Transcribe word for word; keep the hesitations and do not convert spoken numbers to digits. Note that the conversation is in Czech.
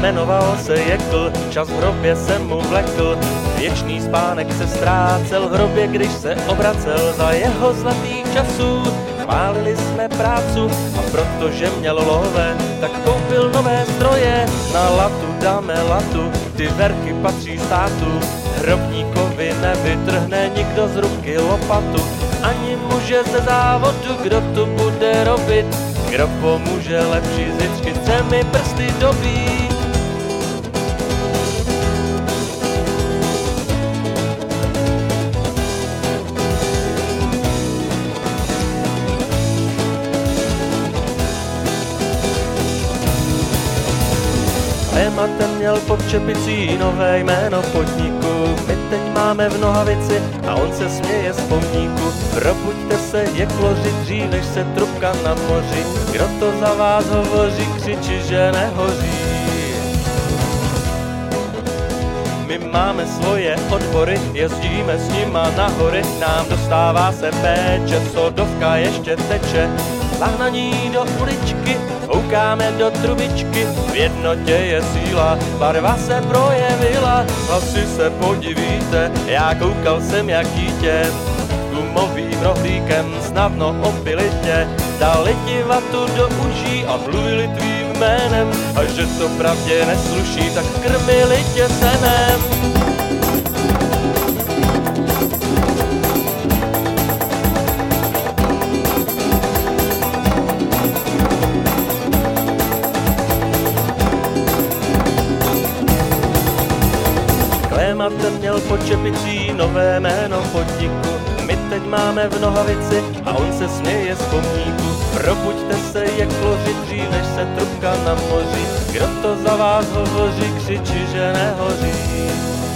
jmenoval se Jekl, čas v hrobě se mu vlekl. Věčný spánek se ztrácel v hrobě, když se obracel za jeho zlatých časů. Chválili jsme prácu a protože měl love, tak koupil nové stroje. Na latu dáme latu, ty verky patří státu. Hrobníkovi nevytrhne nikdo z ruky lopatu, ani muže ze závodu, kdo tu bude robit. Kdo pomůže lepší zítřky, chce mi prsty dobít. Tématem měl pod čepicí nové jméno podniku. My teď máme v Nohavici a on se směje z pomníku. Probuďte se, Jekloři, dřív než se trubka na moři. Kdo to za vás hovoří, křičí, že nehoří. My máme svoje odbory, jezdíme s nima na hory. Nám dostává se péče, sodovka ještě teče. Zahnaní do uličky, houkáme do trubičky. V jednotě je síla, barva se projevila. Asi se podivíte, já koukal jsem jak dítě. Gumovým rohlíkem snadno opili tě. Dali ti vatu do uší a mluvili tvým jménem. A že to pravdě nesluší, tak krmili tě senem. Klématem měl pod čepicí nové jméno podniku. My teď máme v Nohavici a on se směje z pomníku. Probuďte se, Jekloři, dřív než se trubka na moři. Kdo to za vás hovoří, křičí, že nehoří.